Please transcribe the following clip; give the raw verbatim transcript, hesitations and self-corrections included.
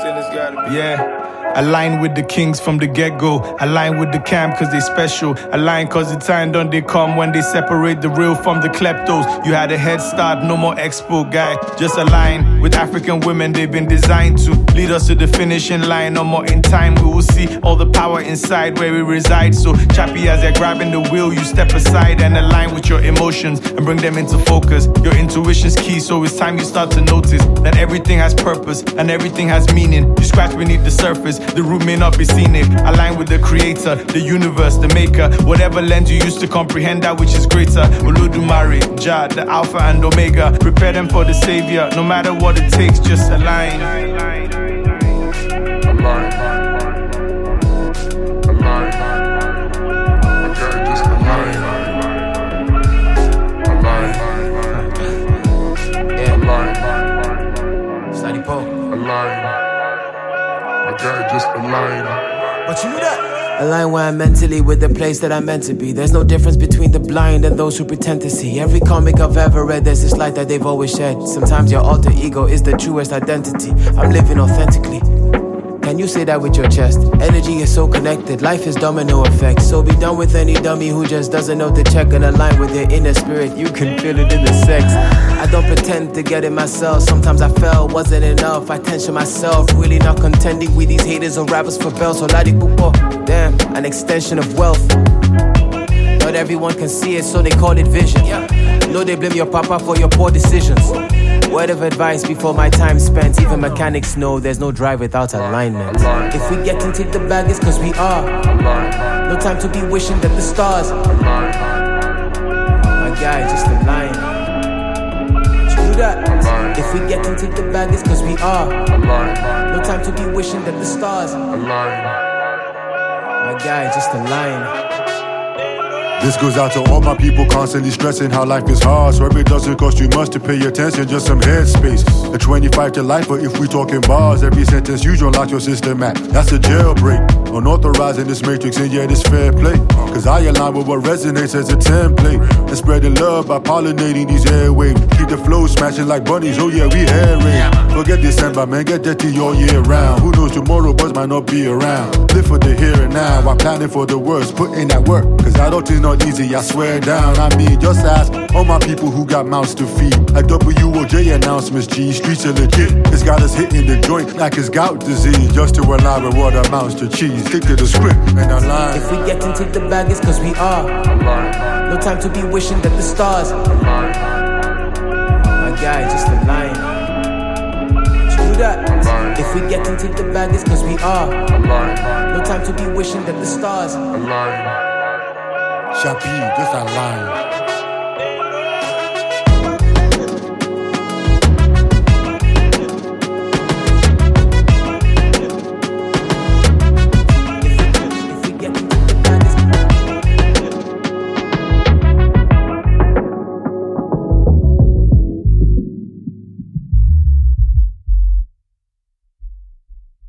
then it's gotta be. Yeah. Align with the kings from the get-go. Align with the camp cause they special. Align cause the time done they come when they separate the real from the kleptos. You had a head start, no more expo guy. Just align with African women, they've been designed to lead us to the finishing line. No more in time, we will see all the power inside where we reside. So chappy as they're grabbing the wheel, you step aside and align with your emotions and bring them into focus. Your intuition's key, so it's time you start to notice that everything has purpose and everything has meaning. You scratch beneath the surface, the root may not be scenic. Align with the creator, the universe, the maker. Whatever lens you use to comprehend that which is greater. Olodumare, Jah, the Alpha and Omega. Prepare them for the savior. No matter what it takes, just align. Align. Align. Okay, just align. Align. Yeah. Align. Study Poe. Align. Okay, just align. But you knew that. Align where I'm mentally with the place that I'm meant to be. There's no difference between the blind and those who pretend to see. Every comic I've ever read, there's this light that they've always shared. Sometimes your alter ego is the truest identity. I'm living authentically. Can you say that with your chest? Energy is so connected, life is domino effect. So be done with any dummy who just doesn't know to check and align with their inner spirit. You can feel it in the sex. I don't pretend to get it myself. Sometimes I felt wasn't enough. I tension myself, really not contending with these haters or rappers for bells. So ladi pupo, damn, an extension of wealth. Not everyone can see it, so they call it vision. No, they blame your papa for your poor decisions. Word of advice before my time spent. Even mechanics know there's no drive without alignment. If we get and take the bag, it's cause we are. No time to be wishing that the stars. My guy, just align. You that? If we get and take the bag, it's cause we are. No time to be wishing that the stars. My guy, just align. This goes out to all my people constantly stressing how life is hard. Swear it doesn't cost you much to pay attention, just some headspace. A twenty-five to life, but if we talking bars, every sentence you don't lock your system at. That's a jailbreak. Unauthorized in this matrix, and yet it's fair play. Cause I align with what resonates as a template. And spreading love by pollinating these airwaves. Keep the flow smashing like bunnies, oh yeah, we hair raid. Forget December, man, get dirty all year round. Who knows tomorrow, buzz might not be around. Live for the here and now, while planning for the worst. Put in that work, cause I don't think not easy, I swear down. I mean, just ask all my people who got mouths to feed. Like W O J announcements, G, streets are legit. It's got us hitting the joint like it's gout disease. Just to align with what amounts to cheese. Stick to the script and align. If we get and take the bag, it's cause we are. No time to be wishing that the stars. My guy, just align. You that? If we get and take the bag, it's cause we are. No time to be wishing that the stars. Shapi, just align.